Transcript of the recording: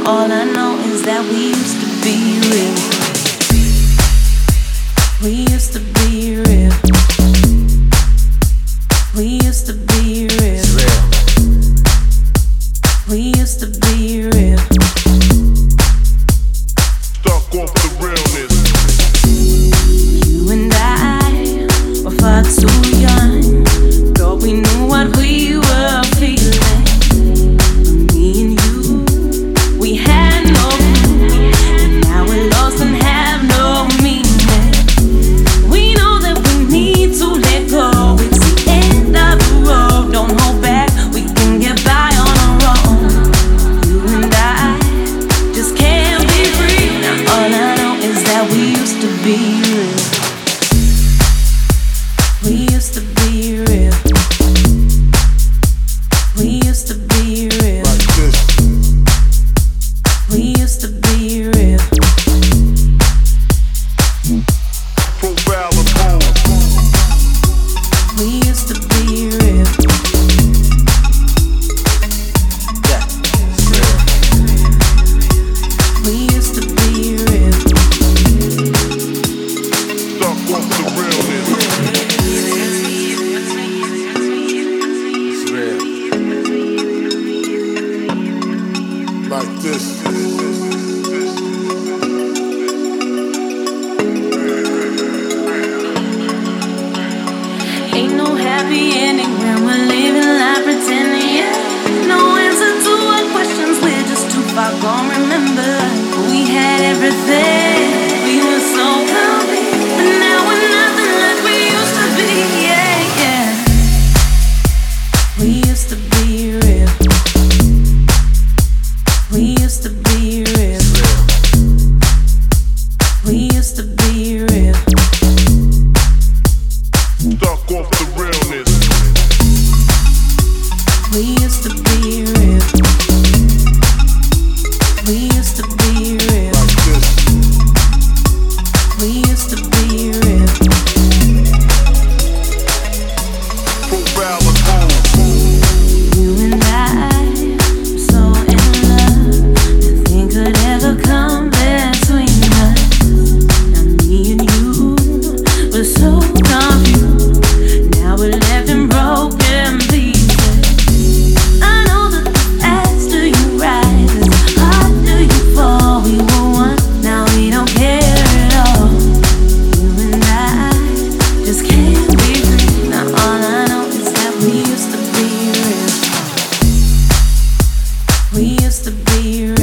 All I know is that we used to be real. We used to be real. We used to be real. We used to be real. Stuck off the realness. You and I were far too young. Thought we knew what we were feeling. But me and you, we had no clue. And now we're lost and have no meaning. We know that we need to let go. It's the end of the road. Don't hold back. We can get by on our own. You and I just can't be free. Now all I know is that we used to be real. We used to be real. We used to be real. Like this. We used to be real. Profile and pose. We used to be real. Yeah, it's real. We used to be real. Stuck off the realness. It's real. Like this. Ain't no happy ending when we're living life pretending, yeah. No answer to our questions, we're just too far gone. Remember, we had everything. We were so complete, but now we're nothing like we used to be, yeah, yeah. We used to be real. We used to be real. We used to be real. Stuck off the realness. We used to be real. We used to be real. Like this. We used to be real. Profile and pose. You and I were so in love. Nothing could ever come between us. Now me and you were so confused. Now we're left in broken pieces. I know that the faster you rise, the harder you fall. We were one, now we don't care at all. You and I just can't be free. Now all I know is that we used to be real. We used to be real.